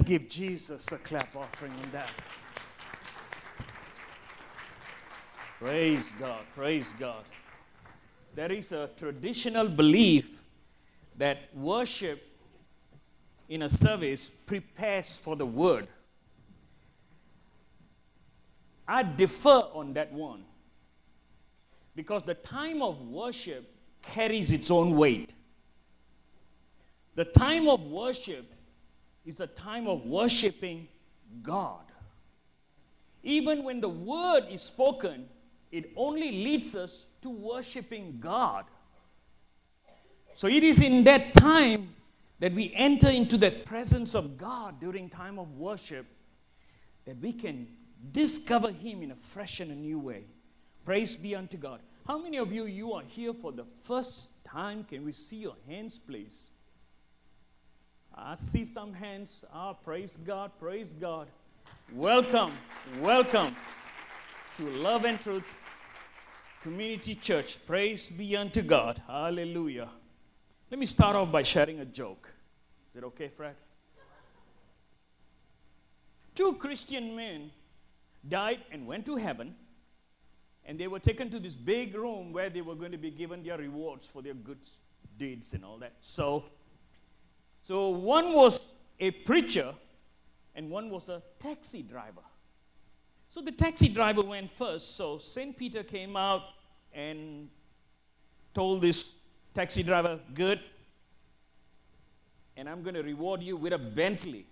give Jesus a clap offering on that. Praise God, praise God. There is a traditional belief that worship in a service prepares for the word. I differ on that one, because the time of worship carries its own weight. The time of worship is a time of worshiping God. Even when the word is spoken, it only leads us to worshiping God. So it is in that time that we enter into that presence of God during time of worship, that we can discover Him in a fresh and a new way. Praise be unto God. How many of you are here for the first time? Can we see your hands, please? I see some hands. Praise God, praise God. Welcome, welcome to Love and Truth Community Church. Praise be unto God. Hallelujah. Let me start off by sharing a joke. Is it okay, Fred? Two Christian men died and went to heaven, and they were taken to this big room where they were going to be given their rewards for their good deeds and all that. So one was a preacher and one was a taxi driver. So the taxi driver went first. So St. Peter came out and told this taxi driver, good, and I'm going to reward you with a Bentley.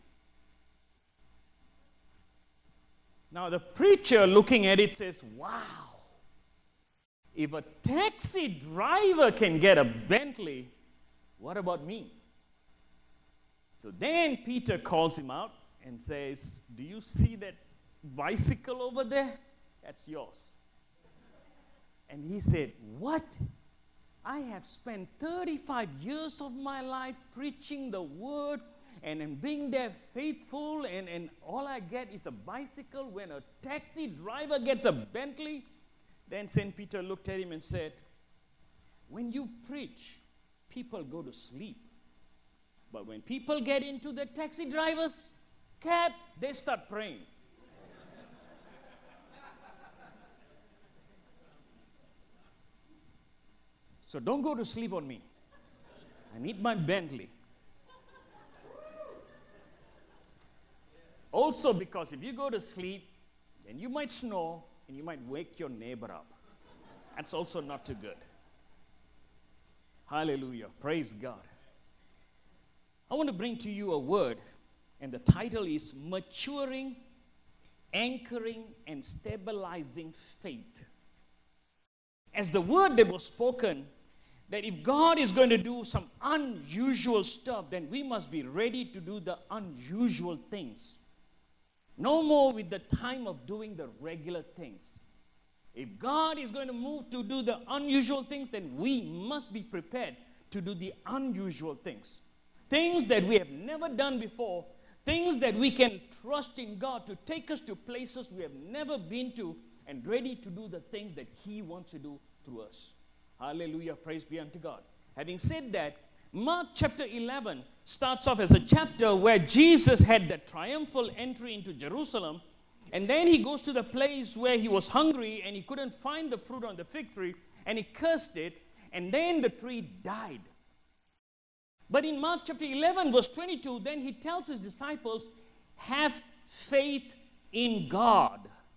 Now the preacher looking at it says, wow, if a taxi driver can get a Bentley, what about me? So then Peter calls him out and says, do you see that bicycle over there? That's yours. And he said, what? I have spent 35 years of my life preaching the word and being there faithful, and all I get is a bicycle when a taxi driver gets a Bentley? Then St. Peter looked at him and said, when you preach, people go to sleep. But when people get into the taxi driver's cab, they start praying. So don't go to sleep on me. I need my Bentley. Also, because if you go to sleep, then you might snore and you might wake your neighbor up. That's also not too good. Hallelujah. Praise God. I want to bring to you a word, and the title is Maturing, Anchoring, and Stabilizing Faith. As the word that was spoken, that if God is going to do some unusual stuff, then we must be ready to do the unusual things. No more with the time of doing the regular things. If God is going to move to do the unusual things, then we must be prepared to do the unusual things. Things that we have never done before, things that we can trust in God to take us to places we have never been to, and ready to do the things that He wants to do through us. Hallelujah, praise be unto God. Having said that, Mark chapter 11 starts off as a chapter where Jesus had the triumphal entry into Jerusalem, and then He goes to the place where He was hungry and He couldn't find the fruit on the fig tree, and He cursed it, and then the tree died. But in Mark chapter 11 verse 22, then He tells His disciples, have faith in God.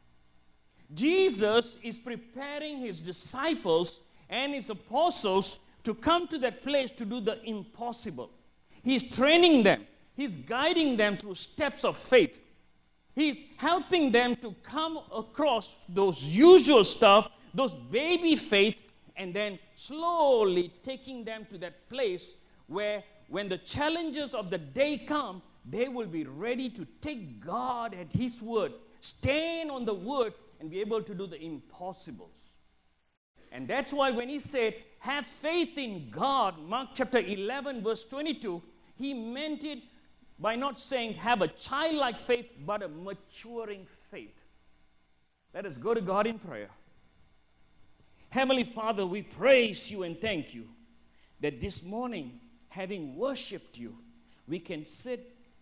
Jesus is preparing His disciples and His apostles to come to that place to do the impossible. He's training them. He's guiding them through steps of faith. He's helping them to come across those usual stuff, those baby faith, and then slowly taking them to that place where when the challenges of the day come, they will be ready to take God at His word, stand on the word, and be able to do the impossibles. And that's why when He said, have faith in God, Mark chapter 11 verse 22, He meant it by not saying have a childlike faith, but a maturing faith. Let us go to God in prayer. Heavenly Father, we praise You and thank You that this morning, having worshipped You, we can sit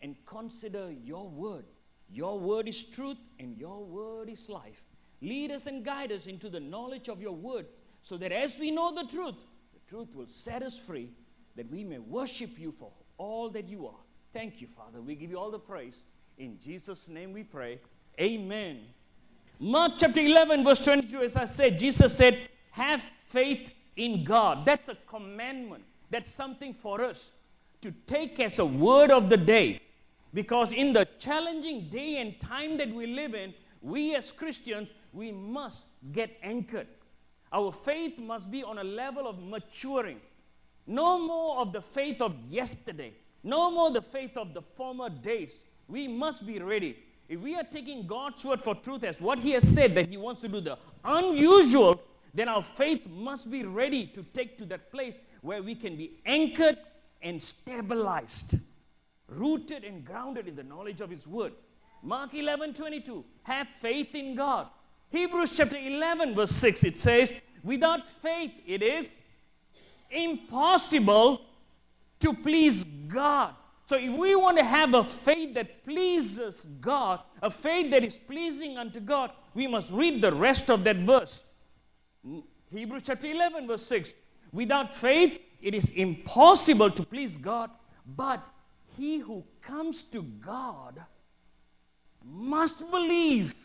and consider your word. Your word is truth and your word is life. Lead us and guide us into the knowledge of your word, so that as we know the truth will set us free, that we may worship you for all that you are. Thank you, Father. We give you all the praise. In Jesus' name we pray. Amen. Mark chapter 11, verse 22, as I said, Jesus said, have faith in God. That's a commandment. That's something for us to take as a word of the day. Because in the challenging day and time that we live in, we as Christians, we must get anchored. Our faith must be on a level of maturing. No more of the faith of yesterday. No more the faith of the former days. We must be ready. If we are taking God's word for truth as what he has said, that he wants to do the unusual, then our faith must be ready to take to that place where we can be anchored and stabilized, rooted and grounded in the knowledge of his word. Mark 11:22, have faith in God. Hebrews chapter 11, verse 6, it says, without faith it is impossible to please God. So if we want to have a faith that pleases God, a faith that is pleasing unto God, we must read the rest of that verse. Hebrews chapter 11, verse 6. Without faith, it is impossible to please God, but he who comes to God must believe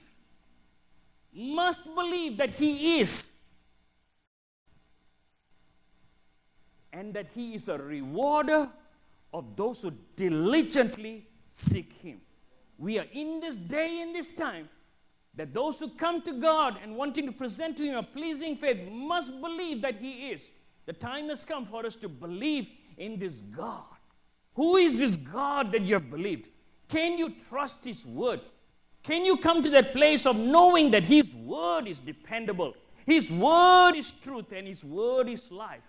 that he is, and that he is a rewarder of those who diligently seek him. We are in this day, in this time, that those who come to God and wanting to present to him a pleasing faith must believe that he is. The time has come for us to believe in this God. Who is this God that you have believed? Can you trust his word? Can you come to that place of knowing that his word is dependable? His word is truth and his word is life.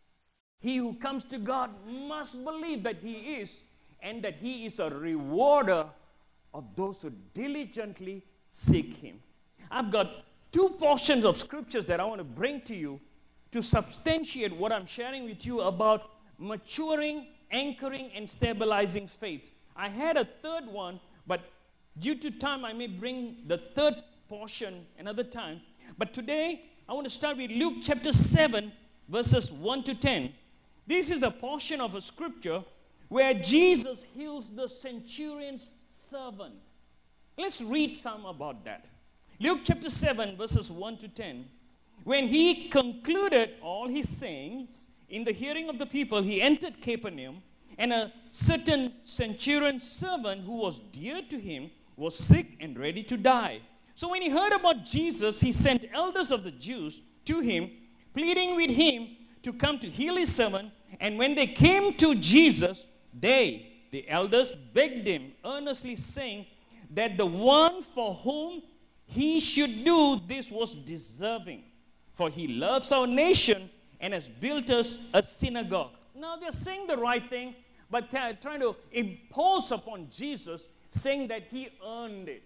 He who comes to God must believe that he is, and that he is a rewarder of those who diligently seek him. I've got two portions of scriptures that I want to bring to you to substantiate what I'm sharing with you about maturing, anchoring, and stabilizing faith. I had a third one, but due to time, I may bring the third portion another time. But today, I want to start with Luke chapter 7, verses 1 to 10. This is a portion of a scripture where Jesus heals the centurion's servant. Let's read some about that. Luke chapter 7, verses 1 to 10. When he concluded all his sayings in the hearing of the people, he entered Capernaum, and a certain centurion's servant who was dear to him was sick and ready to die. So when he heard about Jesus, he sent elders of the Jews to him, pleading with him to come to heal his servant. And when they came to Jesus, the elders, begged him earnestly, saying that the one for whom he should do this was deserving, for he loves our nation and has built us a synagogue. Now they're saying the right thing, but they're trying to impose upon Jesus, saying that he earned it.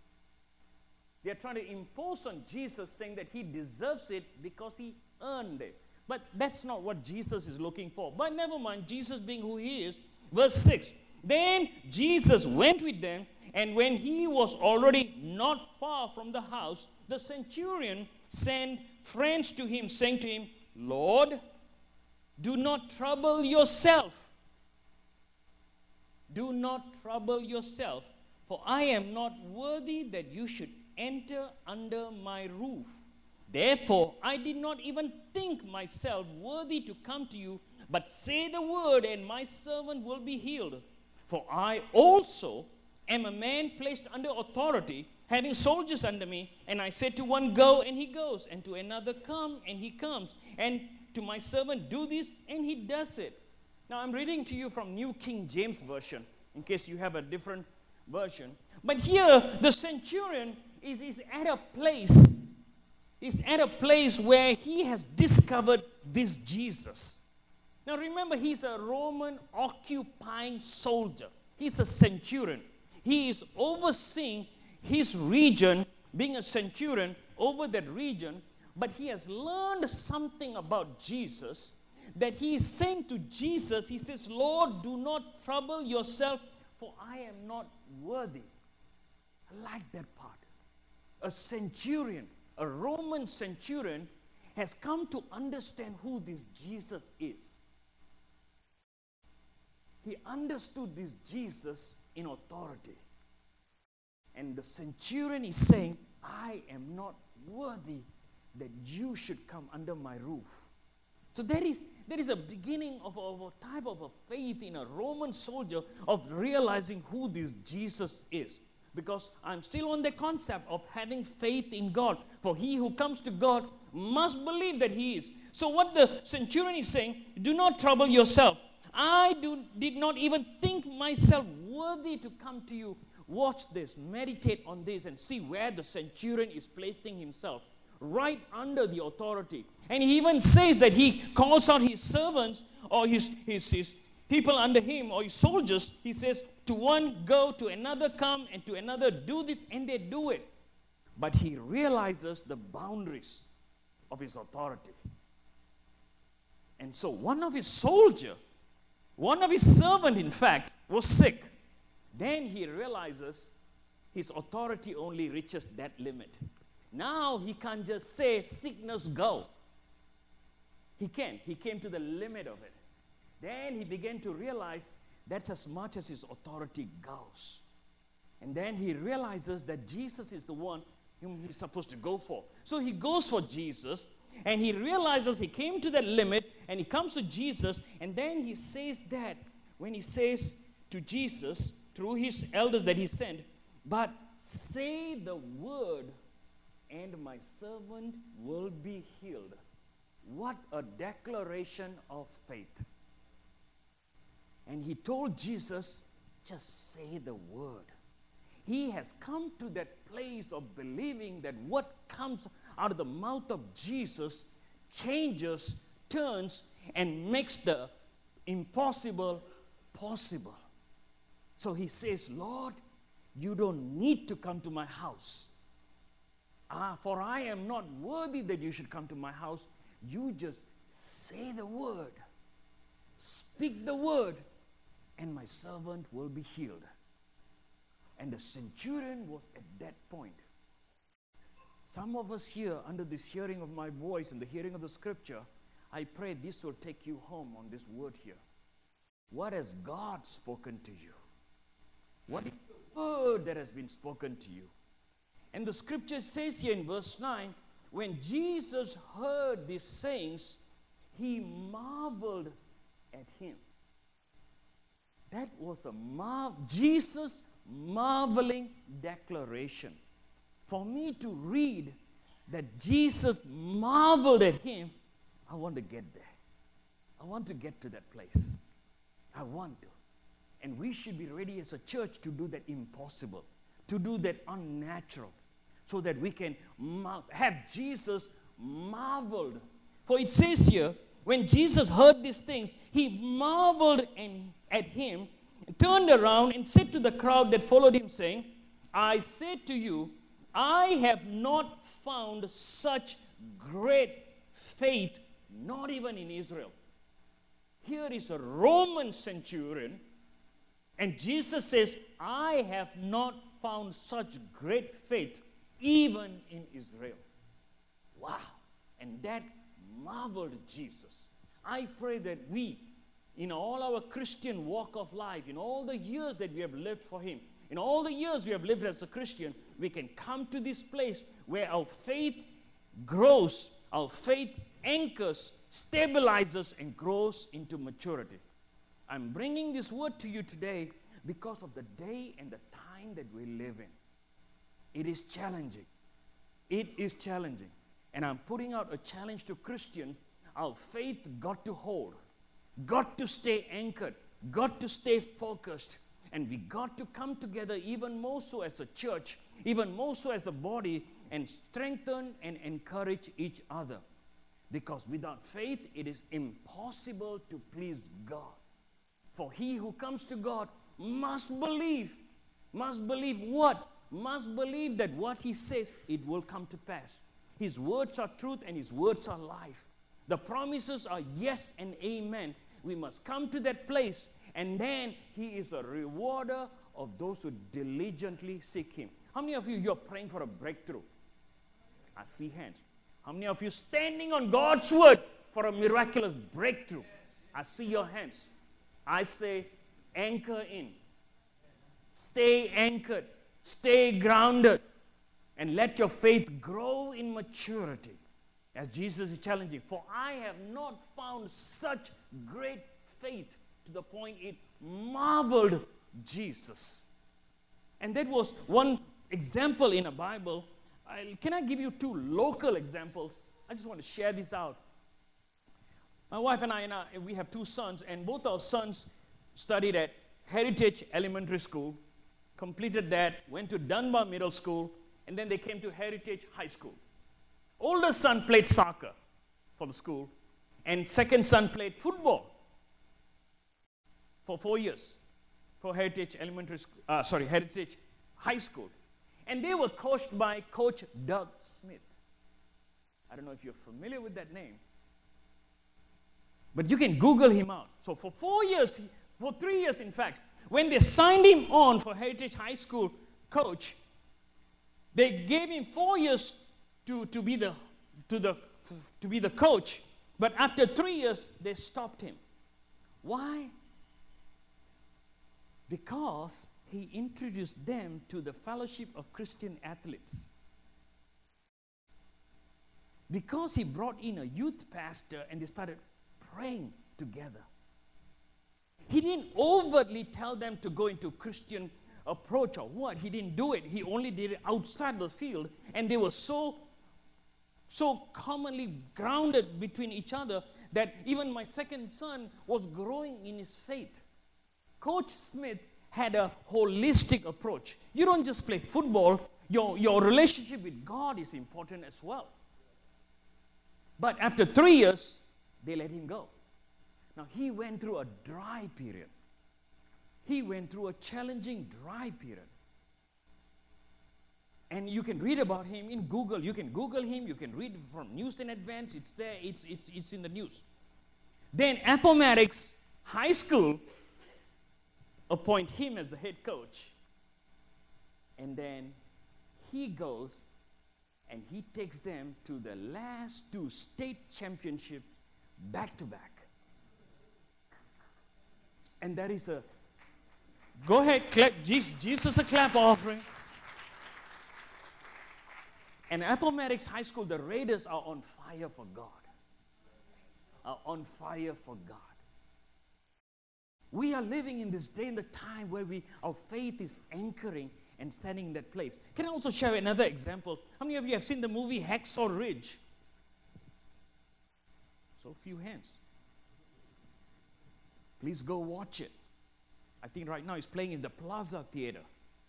They're trying to impose on Jesus, saying that he deserves it because he earned it. But that's not what Jesus is looking for. But never mind, Jesus being who he is. Verse 6. Then Jesus went with them, and when he was already not far from the house, the centurion sent friends to him, saying to him, Lord, do not trouble yourself. Do not trouble yourself, for I am not worthy that you should enter under my roof. Therefore, I did not even think myself worthy to come to you, but say the word, and my servant will be healed. For I also am a man placed under authority, having soldiers under me. And I said to one, go, and he goes, and to another, come, and he comes, and to my servant, do this, and he does it. Now, I'm reading to you from New King James Version, in case you have a different version. But here, the centurion is at a place. He's at a place where he has discovered this Jesus. Now remember, he's a Roman occupying soldier. He's a centurion. He is overseeing his region, being a centurion over that region, but he has learned something about Jesus that he is saying to Jesus. He says, Lord, do not trouble yourself, for I am not worthy. I like that part. A centurion, a Roman centurion, has come to understand who this Jesus is. He understood this Jesus in authority. And the centurion is saying, I am not worthy that you should come under my roof. So there is a beginning of a type of a faith in a Roman soldier of realizing who this Jesus is. Because I'm still on the concept of having faith in God. For he who comes to God must believe that he is. So what the centurion is saying, do not trouble yourself. I did not even think myself worthy to come to you. Watch this, meditate on this, and see where the centurion is placing himself. Right under the authority. And he even says that he calls out his servants or his people under him or his soldiers. He says, to one go, to another come, and to another do this, and they do it. But he realizes the boundaries of his authority. And so one of his servant, in fact, was sick. Then he realizes his authority only reaches that limit. Now he can't just say, sickness, go. He can't. He came to the limit of it. Then he began to realize that's as much as his authority goes. And then he realizes that Jesus is the one whom he's supposed to go for. So he goes for Jesus, and he realizes he came to that limit, and he comes to Jesus, and then he says that, when he says to Jesus, through his elders that he sent, but say the word, and my servant will be healed. What a declaration of faith. And he told Jesus, just say the word. He has come to that place of believing that what comes out of the mouth of Jesus changes, turns, and makes the impossible possible. So he says, Lord, you don't need to come to my house. For I am not worthy that you should come to my house. You just say the word. Speak the word, and my servant will be healed. And the centurion was at that point. Some of us here, under this hearing of my voice and the hearing of the scripture, I pray this will take you home on this word here. What has God spoken to you? What is the word that has been spoken to you? And the scripture says here in verse 9, when Jesus heard these sayings, he marveled at him. That was Jesus' marveling declaration. For me to read that Jesus marveled at him, I want to get there. I want to get to that place. I want to. And we should be ready as a church to do that impossible, to do that unnatural, so that we can have Jesus marveled. For it says here, when Jesus heard these things, he marveled at him, turned around and said to the crowd that followed him, saying, I say to you, I have not found such great faith, not even in Israel. Here is a Roman centurion, and Jesus says, I have not found such great faith, even in Israel. Wow. And that marveled Jesus. I pray that we, in all our Christian walk of life, in all the years that we have lived for him, in all the years we have lived as a Christian, we can come to this place where our faith grows, our faith anchors, stabilizes, and grows into maturity. I'm bringing this word to you today because of the day and the time that we live in. It is challenging. It is challenging. And I'm putting out a challenge to Christians. Our faith got to hold, got to stay anchored, got to stay focused. And we got to come together even more so as a church, even more so as a body, and strengthen and encourage each other. Because without faith, it is impossible to please God. For he who comes to God must believe. Must believe what? Must believe that what he says, it will come to pass. His words are truth and his words are life. The promises are yes and amen. We must come to that place And then he is a rewarder of those who diligently seek him. How many of you, you're praying for a breakthrough? I see hands. How many of you standing on God's word for a miraculous breakthrough? I see your hands. I say, anchor in. Stay anchored. Stay grounded. And let your faith grow in maturity. As Jesus is challenging. For I have not found such great faith to the point it marveled Jesus. And that was one example in the Bible. Can I give you two local examples? I just want to share this out. My wife and I, we have two sons, and both our sons studied at Heritage Elementary School, completed that, went to Dunbar Middle School, and then they came to Heritage High School. Older son played soccer for the school, and second son played football for 4 years for Heritage Heritage High School. And they were coached by Coach Doug Smith. I don't know if you're familiar with that name. But you can Google him out. So for 4 years, for 3 years in fact, when they signed him on for Heritage High School coach, they gave him 4 years to be the coach. But after 3 years, they stopped him. Why? Because he introduced them to the Fellowship of Christian Athletes. Because he brought in a youth pastor and they started praying together. He didn't overtly tell them to go into Christian approach or what. He didn't do it. He only did it outside the field. And they were so commonly grounded between each other that even my second son was growing in his faith. Coach Smith had a holistic approach. You don't just play football. Your relationship with God is important as well. But after 3 years, they let him go. Now, he went through a dry period. He went through a challenging dry period. And you can read about him in Google. You can Google him. You can read from News in Advance. It's there. It's in the news. Then Appomattox High School appoint him as the head coach. And then he goes and he takes them to the last 2 state championships back to back. And that is go ahead, clap, Jesus a clap offering. And Appomattox High School, the Raiders are on fire for God. Are on fire for God. We are living in this day and the time where our faith is anchoring and standing in that place. Can I also share another example? How many of you have seen the movie Hacksaw Ridge? So few hands. Please go watch it. I think right now it's playing in the Plaza Theater.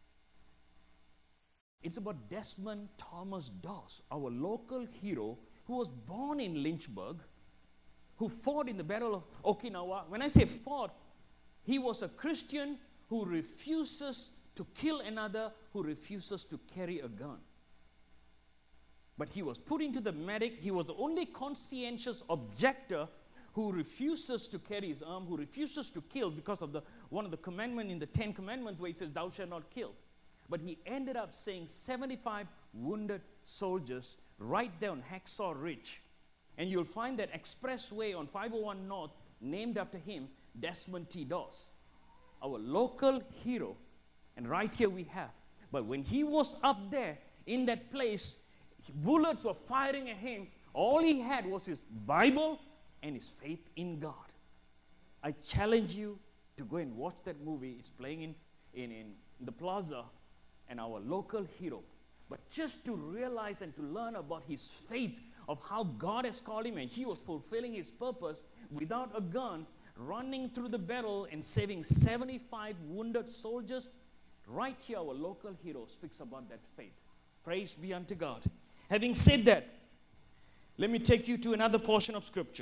It's about Desmond Thomas Doss, our local hero who was born in Lynchburg, who fought in the Battle of Okinawa. When I say fought, he was a Christian who refuses to kill another, who refuses to carry a gun. But he was put into the medic. He was the only conscientious objector who refuses to carry his arm, who refuses to kill because of one of the commandments in the 10 Commandments where he says, thou shalt not kill. But he ended up saying 75 wounded soldiers right there on Hacksaw Ridge. And you'll find that expressway on 501 North named after him, Desmond T. Doss, our local hero. And right here we have. But when he was up there in that place, bullets were firing at him. All he had was his Bible and his faith in God. I challenge you to go and watch that movie. It's playing in the Plaza, and our local hero. But just to realize and to learn about his faith of how God has called him, and he was fulfilling his purpose without a gun, running through the battle and saving 75 wounded soldiers. Right here, our local hero speaks about that faith. Praise be unto God. Having said that, let me take you to another portion of Scripture.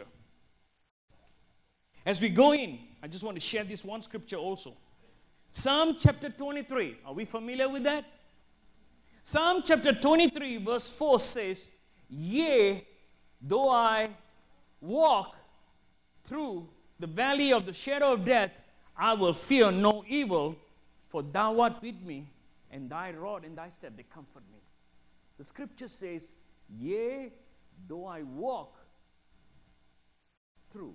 As we go in, I just want to share this one scripture also. Psalm chapter 23. Are we familiar with that? Psalm chapter 23 verse 4 says, yea, though I walk through the valley of the shadow of death, I will fear no evil, for thou art with me, and thy rod and thy staff, they comfort me. The scripture says, yea, though I walk through.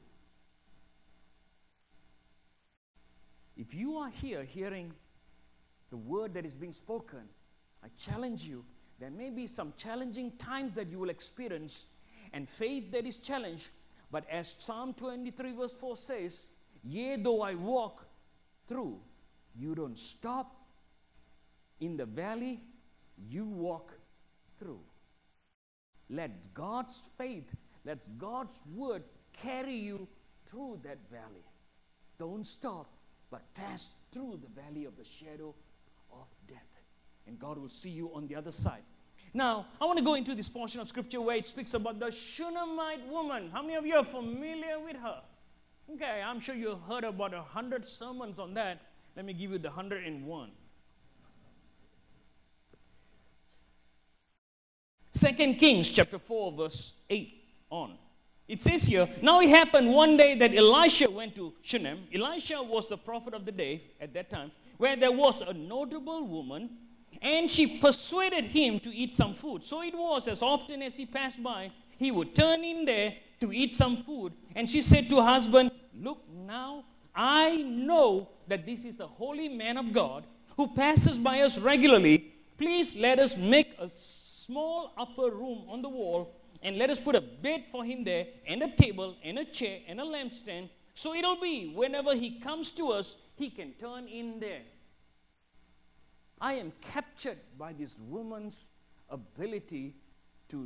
If you are here hearing the word that is being spoken, I challenge you, there may be some challenging times that you will experience, and faith that is challenged, but as Psalm 23 verse 4 says, yea, though I walk through, you don't stop in the valley, you walk through. Let God's faith, let God's word carry you through that valley. Don't stop, but pass through the valley of the shadow of death. And God will see you on the other side. Now, I want to go into this portion of scripture where it speaks about the Shunammite woman. How many of you are familiar with her? Okay, I'm sure you've heard about 100 sermons on that. Let me give you the 101. 2 Kings chapter 4 verse 8 on. It says here, now it happened one day that Elisha went to Shunem. Elisha was the prophet of the day at that time, where there was a notable woman, and she persuaded him to eat some food. So it was, as often as he passed by, he would turn in there to eat some food. And she said to her husband, look now, I know that this is a holy man of God who passes by us regularly. Please let us make a small upper room on the wall, and let us put a bed for him there, and a table, and a chair, and a lampstand. So it'll be, whenever he comes to us, he can turn in there. I am captured by this woman's ability to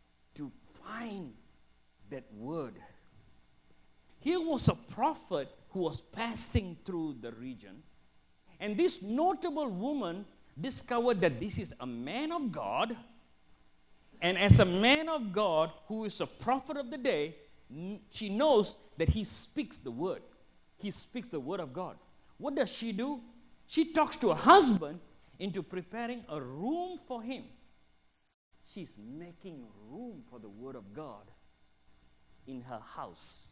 find that word. Here was a prophet who was passing through the region, and this notable woman discovered that this is a man of God. And as a man of God who is a prophet of the day, she knows that he speaks the word. He speaks the word of God. What does she do? She talks to her husband into preparing a room for him. She's making room for the word of God in her house.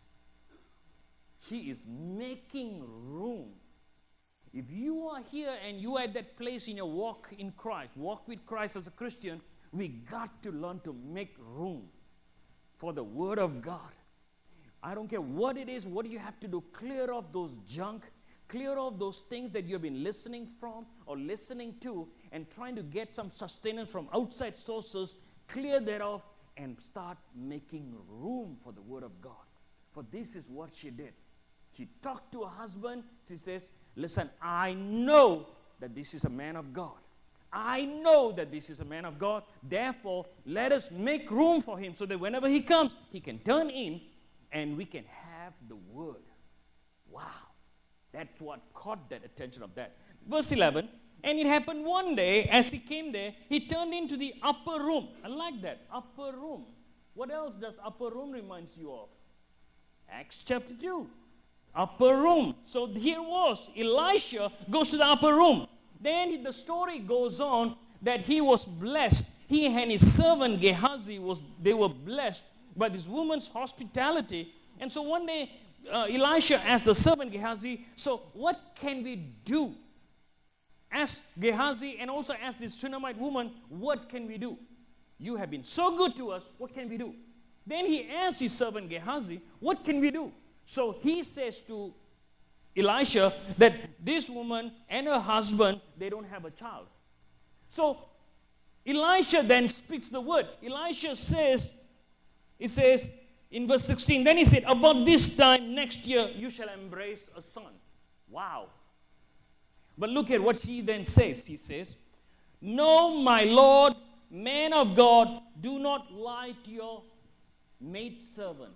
She is making room. If you are here and you are at that place in your walk in Christ, walk with Christ as a Christian, we got to learn to make room for the word of God. I don't care what it is, what you have to do, clear off those junk, clear off those things that you've been listening from or listening to and trying to get some sustenance from outside sources, clear that off and start making room for the word of God. For this is what she did. She talked to her husband. She says, listen, I know that this is a man of God. I know that this is a man of God. Therefore, let us make room for him so that whenever he comes, he can turn in and we can have the word. Wow. That's what caught that attention of that. Verse 11, and it happened one day as he came there, he turned into the upper room. I like that, upper room. What else does upper room reminds you of? Acts chapter 2, upper room. So here was, Elisha goes to the upper room. Then the story goes on that he was blessed. He and his servant Gehazi, they were blessed by this woman's hospitality. And so one day, Elisha asked the servant Gehazi, so what can we do? Ask Gehazi and also ask this Shunammite woman, what can we do? You have been so good to us, what can we do? Then he asked his servant Gehazi, what can we do? So he says to Elisha that this woman and her husband, they don't have a child. So Elisha then speaks the word. Elisha says, it says in verse 16, then he said, about this time next year you shall embrace a son. Wow. But look at what she then says. He says, no, my Lord, man of God, do not lie to your maidservant.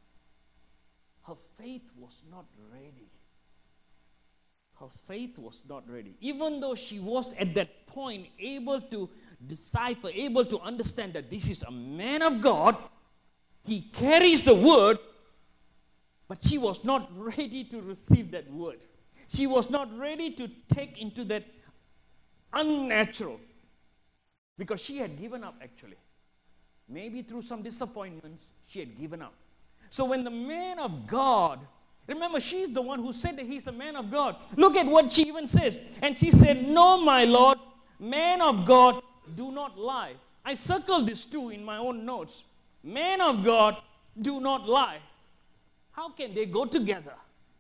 Her faith was not ready. Her faith was not ready. Even though she was at that point able to decipher, able to understand that this is a man of God, he carries the word, but she was not ready to receive that word. She was not ready to take into that unnatural, because she had given up actually. Maybe through some disappointments, she had given up. So when the man of God Remember, she's the one who said that he's a man of God. Look at what she even says. And she said, "No, my Lord, man of God, do not lie." I circled this too in my own notes. Man of God, do not lie. How can they go together?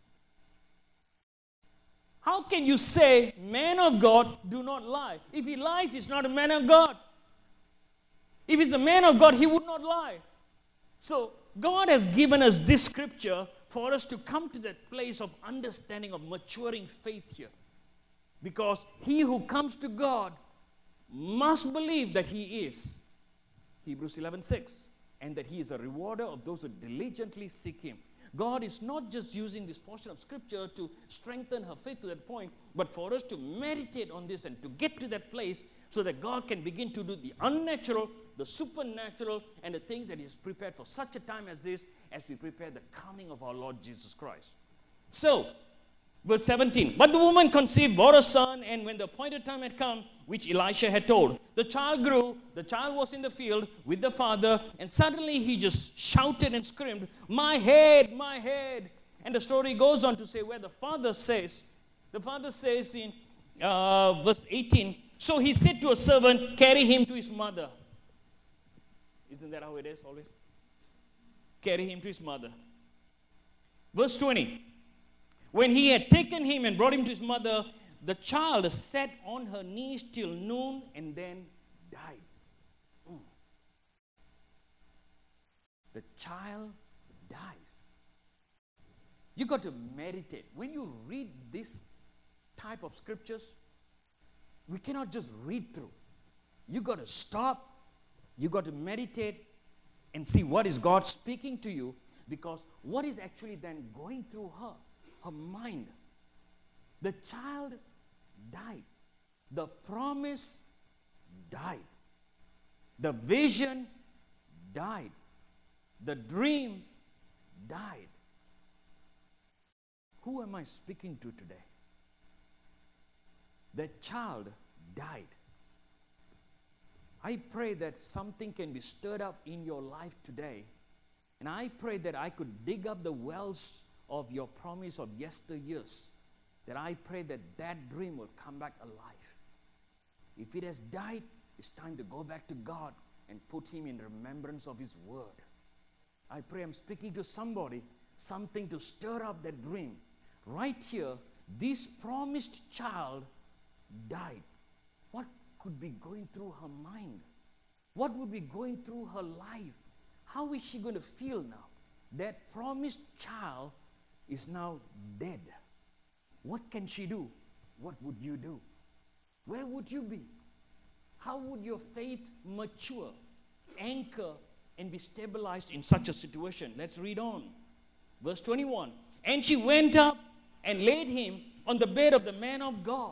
How can you say, man of God, do not lie? If he lies, he's not a man of God. If he's a man of God, he would not lie. So, God has given us this scripture for us to come to that place of understanding, of maturing faith here. Because he who comes to God must believe that he is, Hebrews 11:6, and that he is a rewarder of those who diligently seek him. God is not just using this portion of scripture to strengthen her faith to that point, but for us to meditate on this and to get to that place so that God can begin to do the unnatural, the supernatural, and the things that he has prepared for such a time as this, as we prepare the coming of our Lord Jesus Christ. So, verse 17, but the woman conceived, bore a son, and when the appointed time had come, which Elisha had told, the child grew, the child was in the field with the father, and suddenly he just shouted and screamed, my head, my head. And the story goes on to say where the father says in verse 18, so he said to a servant, carry him to his mother. Isn't that how it is always? Carry him to his mother. Verse 20, when he had taken him and brought him to his mother, the child sat on her knees till noon and then died. The child dies. You got to meditate. When you read this type of scriptures, we cannot just read through. You got to stop. You got to meditate and see what is God speaking to you, because what is actually then going through her mind. The child died. The promise died. The vision died. The dream died. Who am I speaking to today? The child died. I pray that something can be stirred up in your life today. And I pray that I could dig up the wells of your promise of yesteryears. That I pray that that dream will come back alive. If it has died, it's time to go back to God and put him in remembrance of his word. I pray I'm speaking to somebody, something to stir up that dream. Right here, this promised child died. What could be going through her mind? What would be going through her life? How is she going to feel now? That promised child is now dead. What can she do? What would you do? Where would you be? How would your faith mature, anchor, and be stabilized in such a situation? Let's read on. Verse 21. And she went up and laid him on the bed of the man of God.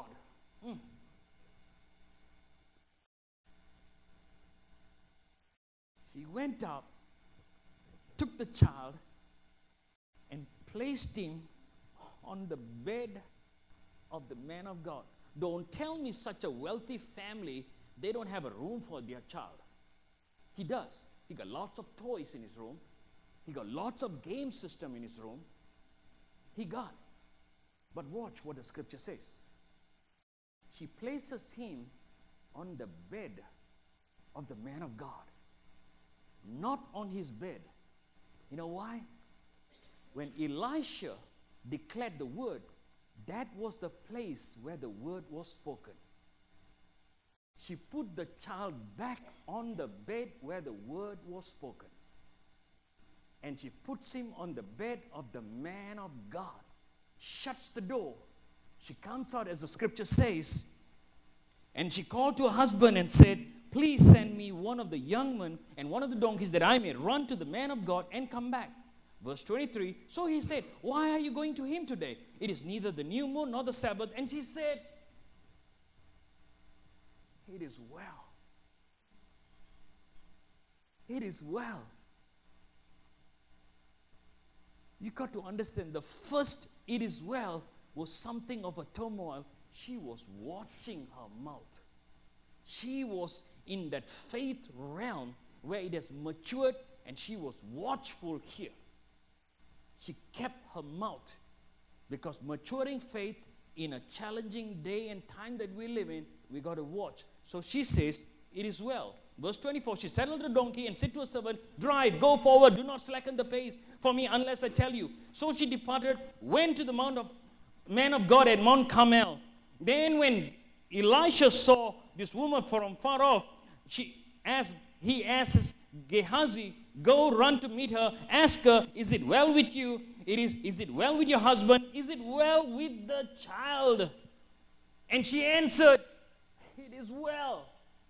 She went up, took the child, and placed him on the bed of the man of God. Don't tell me such a wealthy family, they don't have a room for their child. He does. He got lots of toys in his room. He got lots of game system in his room. He got. But watch what the scripture says. She places him on the bed of the man of God. Not on his bed. You know why? When Elisha declared the word, that was the place where the word was spoken. She put the child back on the bed where the word was spoken. And she puts him on the bed of the man of God. Shuts the door. She comes out, as the scripture says, and she called to her husband and said, please send me one of the young men and one of the donkeys that I may run to the man of God and come back. Verse 23, so he said, why are you going to him today? It is neither the new moon nor the Sabbath. And she said, it is well. It is well. You got to understand, the first it is well was something of a turmoil. She was watching her mouth. She was in that faith realm where it has matured, and she was watchful here. She kept her mouth, because maturing faith in a challenging day and time that we live in, we got to watch. So she says, it is well. Verse 24, she saddled the donkey and said to her servant, drive, go forward, do not slacken the pace for me unless I tell you. So she departed, went to the man of God at Mount Carmel. Then when Elisha saw this woman from far off, he asks Gehazi, go run to meet her, ask her, is it well with you? Is it well with your husband? Is it well with the child? And she answered, it is well.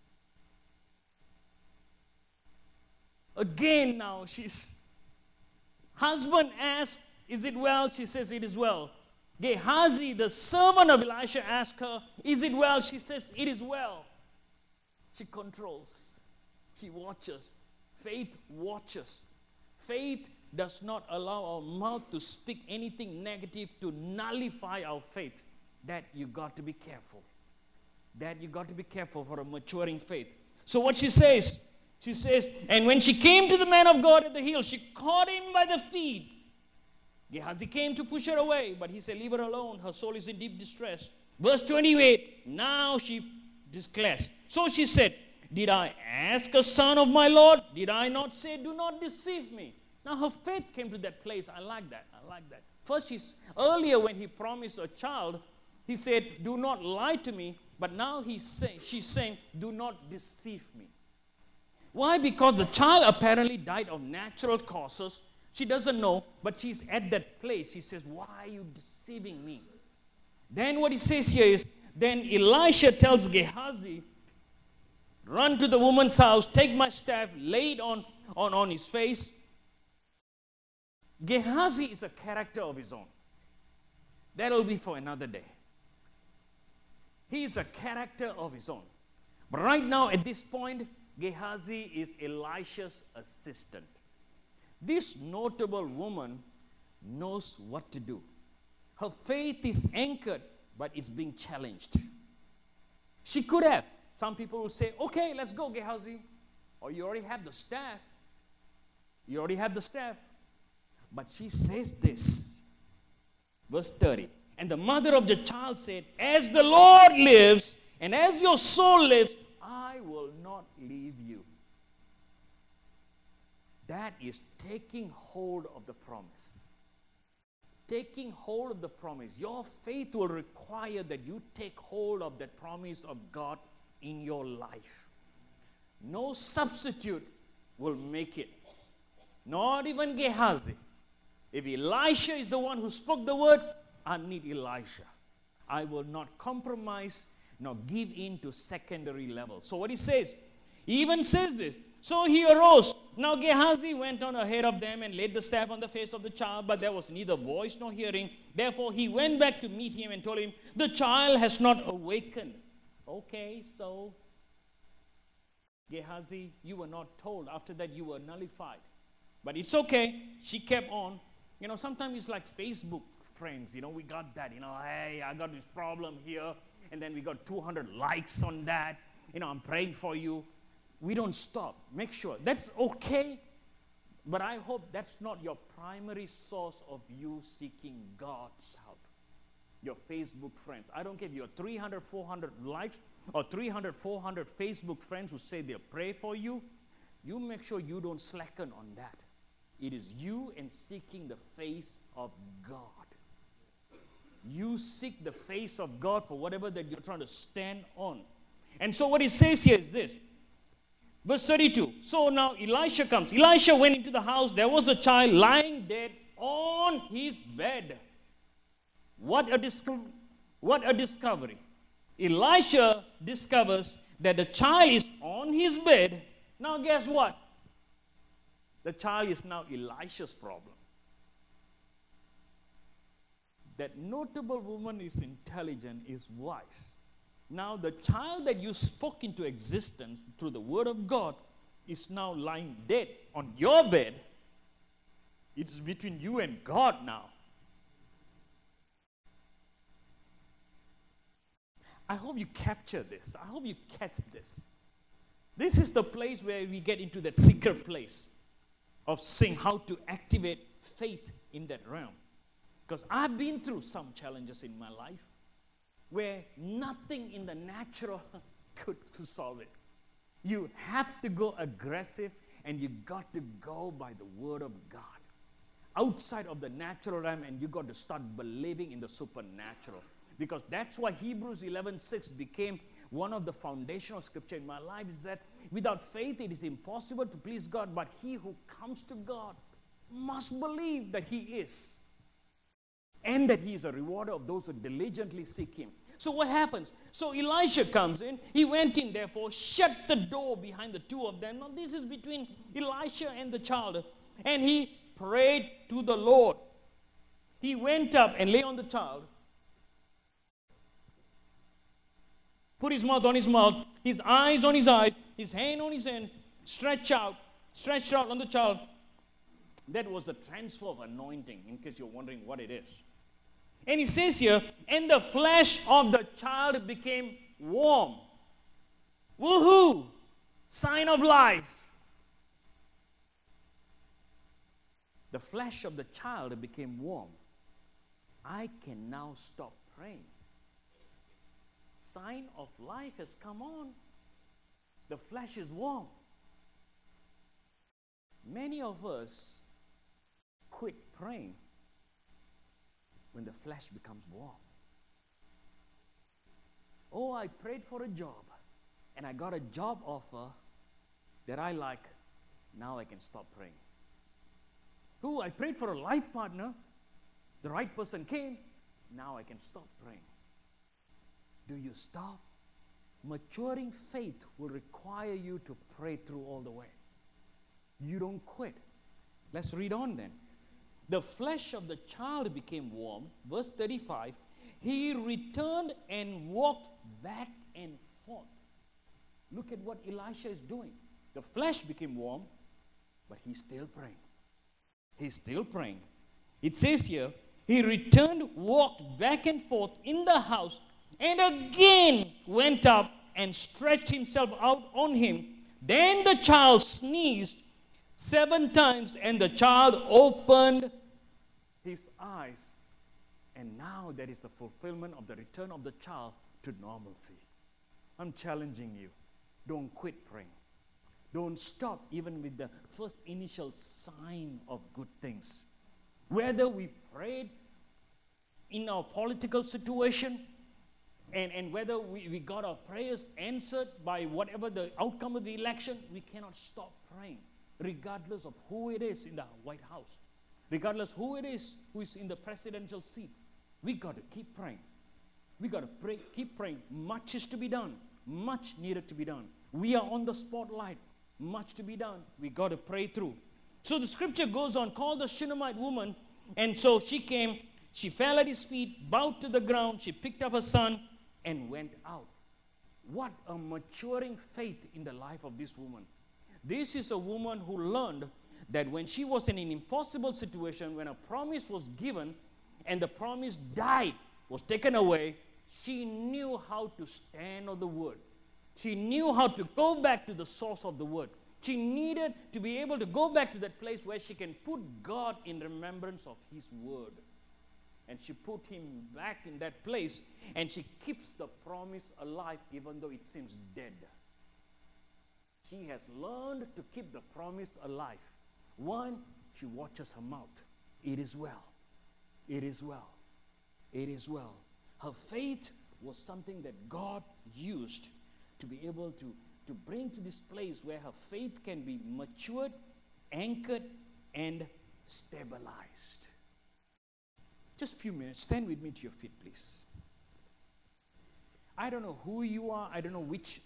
Again now, husband asked, is it well? She says, it is well. Gehazi, the servant of Elisha, asked her, is it well? She says, it is well. She controls. She watches. Faith watches. Faith does not allow our mouth to speak anything negative to nullify our faith. That you got to be careful. That you got to be careful for a maturing faith. So what she says, and when she came to the man of God at the hill, she caught him by the feet. Gehazi came to push her away, but he said, leave her alone. Her soul is in deep distress. Verse 28, now she declares. So she said, did I ask a son of my Lord? Did I not say, do not deceive me? Now her faith came to that place. I like that. First, earlier when he promised a child, he said, do not lie to me. But now she's saying, do not deceive me. Why? Because the child apparently died of natural causes. She doesn't know, but she's at that place. She says, why are you deceiving me? Then what he says here is, then Elisha tells Gehazi, run to the woman's house, take my staff, lay it on his face. Gehazi is a character of his own. That'll be for another day. He is a character of his own. But right now, at this point, Gehazi is Elisha's assistant. This notable woman knows what to do. Her faith is anchored, but it's being challenged. She could have. Some people will say, okay, let's go, Gehazi. Or you already have the staff. You already have the staff. But she says this. Verse 30. And the mother of the child said, as the Lord lives, and as your soul lives, I will not leave you. That is taking hold of the promise. Taking hold of the promise. Your faith will require that you take hold of that promise of God in your life. No substitute will make it. Not even Gehazi. If Elisha is the one who spoke the word, I need Elisha. I will not compromise nor give in to secondary level. So what he says, he even says this. So he arose. Now Gehazi went on ahead of them and laid the staff on the face of the child, but there was neither voice nor hearing. Therefore he went back to meet him and told him, the child has not awakened. Okay, so Gehazi, you were not told. After that you were nullified. But it's okay. She kept on. You know, sometimes it's like Facebook friends. You know, we got that. You know, hey, I got this problem here. And then we got 200 likes on that. You know, I'm praying for you. We don't stop. Make sure. That's okay. But I hope that's not your primary source of you seeking God's help. Your Facebook friends. I don't care if you have 300, 400 likes or 300, 400 Facebook friends who say they'll pray for you. You make sure you don't slacken on that. It is you and seeking the face of God. You seek the face of God for whatever that you're trying to stand on. And so what he says here is this. Verse 32. So now Elisha comes. Elisha went into the house. There was a child lying dead on his bed. What a discovery. Elisha discovers that the child is on his bed. Now guess what? The child is now Elisha's problem. That notable woman is intelligent, is wise. Now the child that you spoke into existence through the word of God is now lying dead on your bed. It's between you and God now. I hope you capture this. I hope you catch this. This is the place where we get into that secret place of seeing how to activate faith in that realm. Because I've been through some challenges in my life where nothing in the natural could solve it. You have to go aggressive, and you got to go by the word of God. Outside of the natural realm, and you got to start believing in the supernatural. Because that's why Hebrews 11:6 became one of the foundational scripture in my life, is that without faith it is impossible to please God, but he who comes to God must believe that he is, and that he is a rewarder of those who diligently seek him. So what happens? So Elisha comes in. He went in, therefore, shut the door behind the two of them. Now this is between Elisha and the child. And he prayed to the Lord. He went up and lay on the child, put his mouth on his mouth, his eyes on his eyes, his hand on his hand, stretched out on the child. That was the transfer of anointing, in case you're wondering what it is. And he says here, and the flesh of the child became warm. Woohoo! Sign of life. The flesh of the child became warm. I can now stop praying. Sign of life has come on. The flesh is warm. Many of us quit praying when the flesh becomes warm. Oh, I prayed for a job, and I got a job offer that I like. Now I can stop praying. Oh, I prayed for a life partner. The right person came. Now I can stop praying. Do you stop? Maturing faith will require you to pray through all the way. You don't quit. Let's read on then. The flesh of the child became warm. Verse 35, he returned and walked back and forth. Look at what Elisha is doing. The flesh became warm, but he's still praying. He's still praying. It says here, he returned, walked back and forth in the house, and again went up and stretched himself out on him. Then the child sneezed 7 times, and the child opened his eyes. And now there is the fulfillment of the return of the child to normalcy. I'm challenging you. Don't quit praying. Don't stop even with the first initial sign of good things. Whether we prayed in our political situation, and whether we got our prayers answered by whatever the outcome of the election, we cannot stop praying, regardless of who it is in the White House, regardless who it is who is in the presidential seat. We got to keep praying. We got to pray, keep praying. Much is to be done. Much needed to be done. We are on the spotlight. Much to be done. We got to pray through. So the scripture goes on, called the Shunammite woman, and so she came, she fell at his feet, bowed to the ground, she picked up her son, and went out. What a maturing faith in the life of this woman. This is a woman who learned that when she was in an impossible situation, when a promise was given and the promise died, was taken away, she knew how to stand on the word. She knew how to go back to the source of the word. She needed to be able to go back to that place where she can put God in remembrance of his word. And she put him back in that place, and she keeps the promise alive even though it seems dead. She has learned to keep the promise alive. One, she watches her mouth. It is well. It is well. It is well. Her faith was something that God used to be able to bring to this place where her faith can be matured, anchored, and stabilized. Just a few minutes. Stand with me to your feet, please. I don't know who you are. I don't know which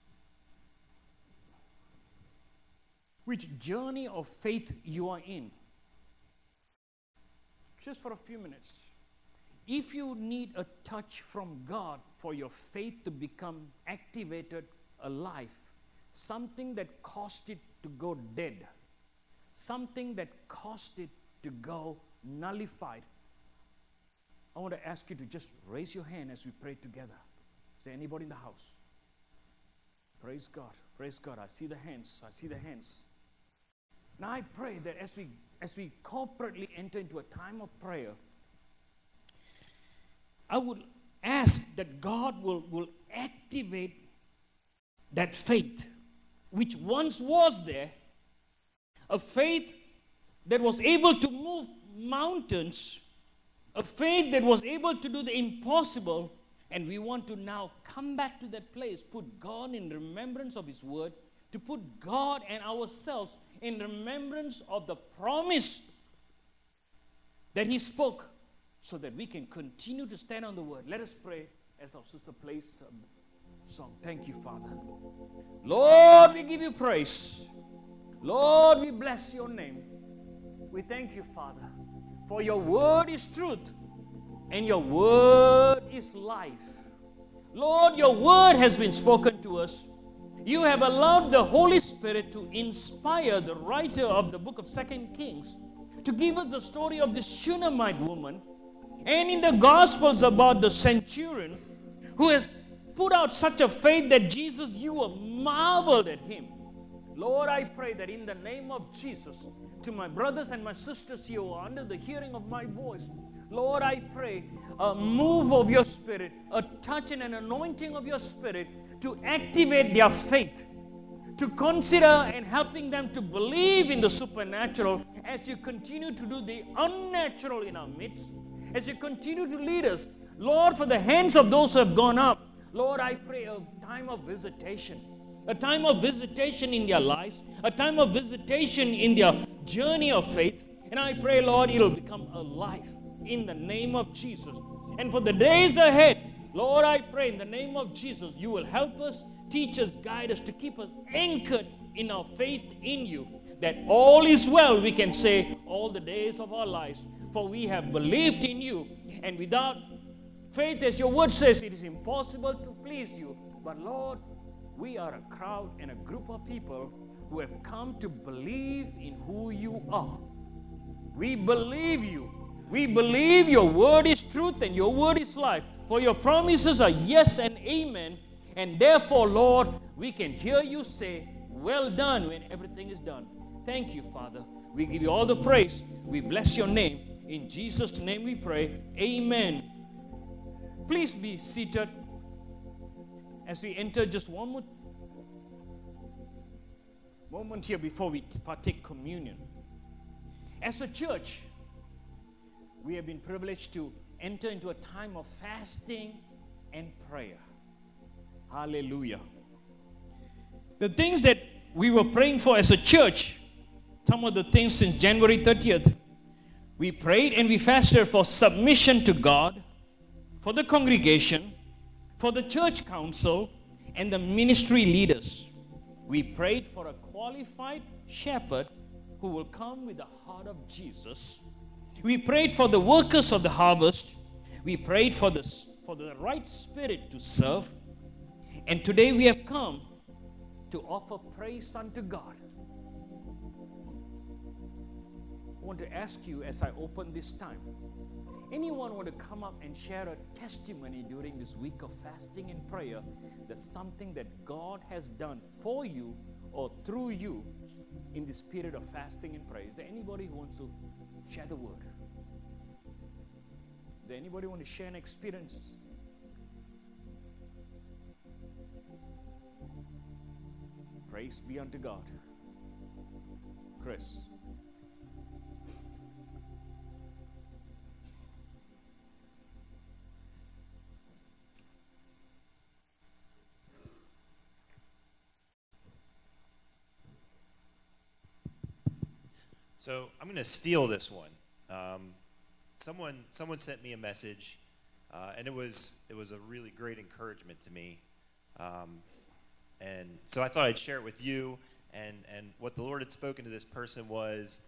journey of faith you are in. Just for a few minutes. If you need a touch from God for your faith to become activated, alive, something that caused it to go dead, something that caused it to go nullified, I want to ask you to just raise your hand as we pray together. Is there anybody in the house? Praise God. Praise God. I see the hands. I see the hands. Now I pray that as we as we corporately enter into a time of prayer, I would ask that God will activate that faith which once was there, a faith that was able to move mountains, a faith that was able to do the impossible, and we want to now come back to that place, put God in remembrance of His word, to put God and ourselves in remembrance of the promise that He spoke, so that we can continue to stand on the word. Let us pray as our sister plays a song. Thank you, Father. Lord, we give you praise. Lord, we bless your name. We thank you, Father, for your word is truth and your word is life. Lord, your word has been spoken to us. You have allowed the Holy Spirit to inspire the writer of the book of 2 Kings to give us the story of this Shunammite woman, and in the Gospels about the centurion who has put out such a faith that Jesus, you were marveled at him. Lord, I pray that in the name of Jesus, to my brothers and my sisters here who are under the hearing of my voice, Lord, I pray a move of your Spirit, a touch and an anointing of your Spirit to activate their faith, to consider and helping them to believe in the supernatural as you continue to do the unnatural in our midst, as you continue to lead us. Lord, for the hands of those who have gone up, Lord, I pray a time of visitation in their lives, a time of visitation in their journey of faith. And I pray, Lord, it will become alive in the name of Jesus. And for the days ahead, Lord, I pray in the name of Jesus, you will help us, teach us, guide us, to keep us anchored in our faith in you, that all is well, we can say, all the days of our lives, for we have believed in you. And without faith, as your word says, it is impossible to please you. But Lord, we are a crowd and a group of people who have come to believe in who you are. We believe you. We believe your word is truth and your word is life. For your promises are yes and amen. And therefore, Lord, we can hear you say, well done, when everything is done. Thank you, Father. We give you all the praise. We bless your name. In Jesus' name we pray. Amen. Please be seated as we enter just one more moment here before we partake communion. As a church, we have been privileged to enter into a time of fasting and prayer. Hallelujah. The things that we were praying for as a church, some of the things since January 30th, we prayed and we fasted for submission to God, for the congregation, for the church council, and the ministry leaders. We prayed for a qualified shepherd who will come with the heart of Jesus. We prayed for the workers of the harvest. We prayed for the right spirit to serve. And today we have come to offer praise unto God. I want to ask you as I open this time, anyone want to come up and share a testimony during this week of fasting and prayer, that something that God has done for you or through you in this period of fasting and prayer? Is there anybody who wants to share the word? Is there anybody who want to share an experience? Praise be unto God. Chris. So I'm going to steal this one. Someone sent me a message, and it was a really great encouragement to me. And so I thought I'd share it with you. And what the Lord had spoken to this person was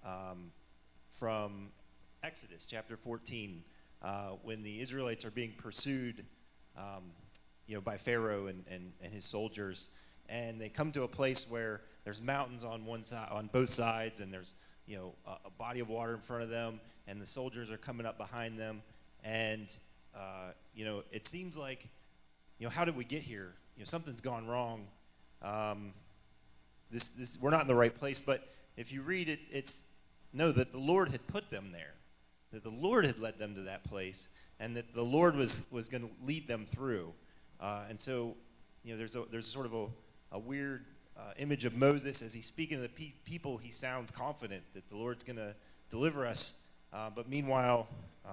from Exodus chapter 14, when the Israelites are being pursued, by Pharaoh and his soldiers, and they come to a place where there's mountains on one side, on both sides, and there's a body of water in front of them, and the soldiers are coming up behind them, and it seems like, how did we get here? Something's gone wrong. This we're not in the right place. But if you read it, know that the Lord had put them there, that the Lord had led them to that place, and that the Lord was going to lead them through. And so, there's sort of a weird image of Moses as he's speaking to the people. He sounds confident that the Lord's going to deliver us, but meanwhile,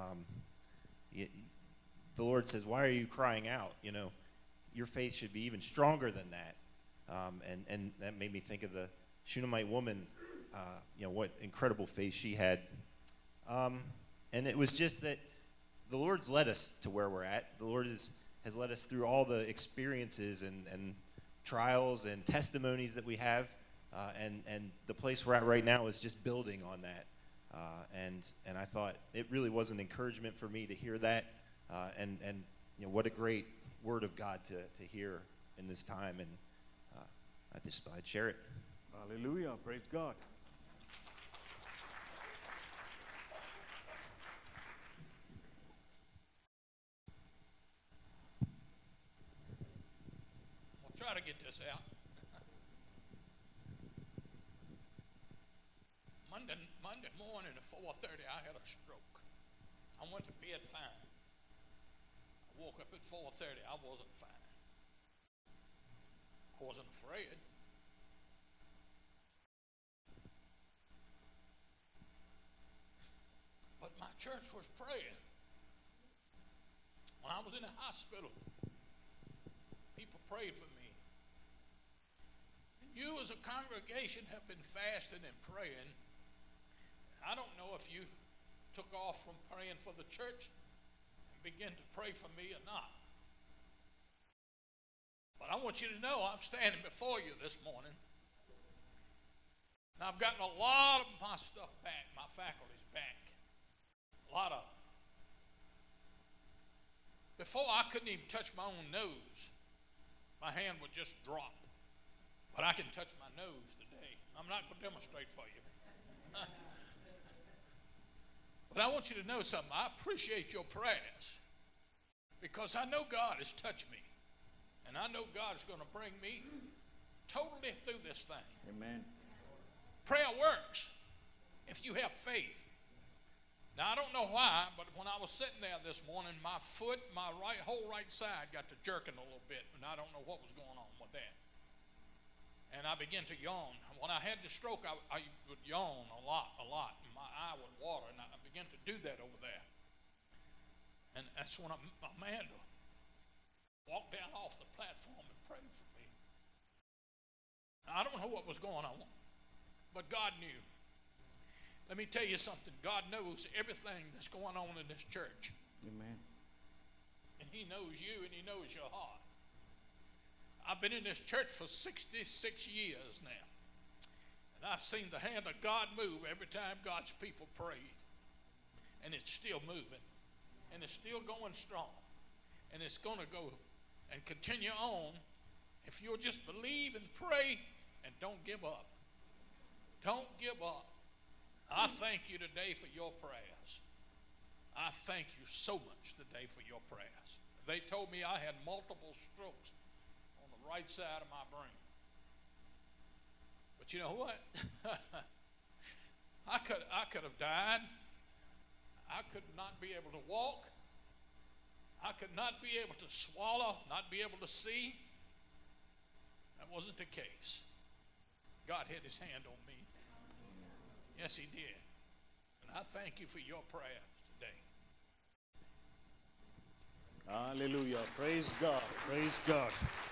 the Lord says, "Why are you crying out? Your faith should be even stronger than that." And that made me think of the Shunammite woman. What incredible faith she had. And it was just that the Lord's led us to where we're at. The Lord has led us through all the experiences and trials and testimonies that we have. And the place we're at right now is just building on that. And I thought it really was an encouragement for me to hear that. And what a great word of God to hear in this time. And I just thought I'd share it. Hallelujah. Praise God. I'll try to get this out. Monday morning at 4:30, I had a stroke. I went to bed fine. I woke up at 4:30. I wasn't fine. I wasn't afraid. But my church was praying. When I was in the hospital, people prayed for me. And you as a congregation have been fasting and praying. I don't know if you took off from praying for the church and began to pray for me or not. But I want you to know I'm standing before you this morning. And I've gotten a lot of my stuff back, my faculties back. A lot of them. Before, I couldn't even touch my own nose. My hand would just drop. But I can touch my nose today. I'm not going to demonstrate for you. But I want you to know something. I appreciate your prayers because I know God has touched me. And I know God is going to bring me totally through this thing. Amen. Prayer works if you have faith. Now, I don't know why, but when I was sitting there this morning, my foot, my whole right side got to jerking a little bit, and I don't know what was going on with that. And I began to yawn. When I had the stroke, I would yawn a lot, and my eye would water, and I began to do that over there. And that's when Amanda walked down off the platform and prayed for me. Now, I don't know what was going on, but God knew. Let me tell you something. God knows everything that's going on in this church. Amen. And He knows you and He knows your heart. I've been in this church for 66 years now. And I've seen the hand of God move every time God's people prayed. And it's still moving. And it's still going strong. And it's going to go and continue on if you'll just believe and pray and don't give up. Don't give up. I thank you today for your prayers. I thank you so much today for your prayers. They told me I had multiple strokes on the right side of my brain. But you know what? I could have died. I could not be able to walk. I could not be able to swallow, not be able to see. That wasn't the case. God had His hand on me. Yes, He did. And I thank you for your prayers today. Hallelujah. Praise God. Praise God.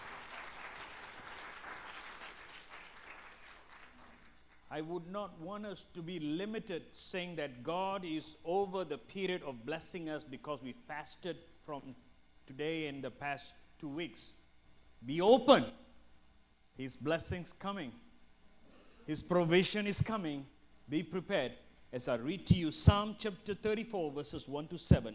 I would not want us to be limited saying that God is over the period of blessing us because we fasted from today and the past 2 weeks. Be open. His blessings coming. His provision is coming. Be prepared. As I read to you Psalm chapter 34 verses 1 to 7.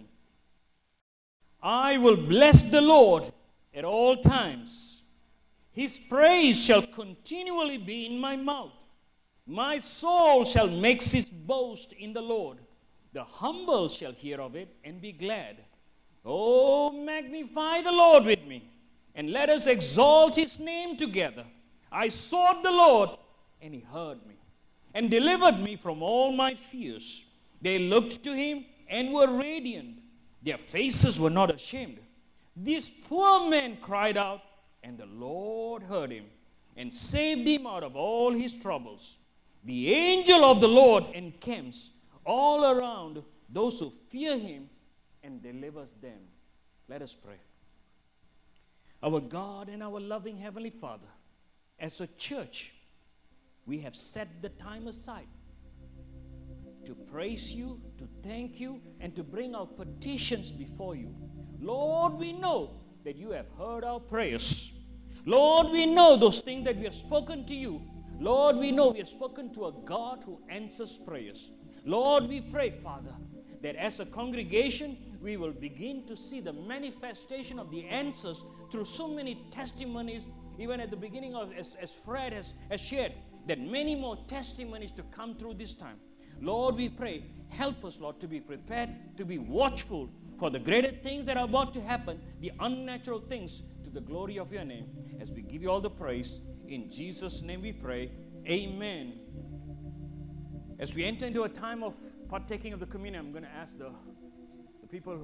I will bless the Lord at all times. His praise shall continually be in my mouth. My soul shall make its boast in the Lord. The humble shall hear of it and be glad. Oh, magnify the Lord with me, and let us exalt His name together. I sought the Lord, and He heard me, and delivered me from all my fears. They looked to him and were radiant. Their faces were not ashamed. This poor man cried out, and the Lord heard him and saved him out of all his troubles. The angel of the Lord encamps all around those who fear him and delivers them. Let us pray. Our God and our loving Heavenly Father, as a church, we have set the time aside to praise you, to thank you, and to bring our petitions before you. Lord, we know that you have heard our prayers. Lord, we know those things that we have spoken to you. Lord, we know we have spoken to a God who answers prayers. Lord, we pray, Father, that as a congregation, we will begin to see the manifestation of the answers through so many testimonies, even at the beginning of, as Fred has shared, that many more testimonies to come through this time. Lord, we pray, help us, Lord, to be prepared, to be watchful for the greater things that are about to happen, the unnatural things, to the glory of your name. As we give you all the praise, in Jesus' name we pray, amen. As we enter into a time of partaking of the communion, I'm going to ask the people who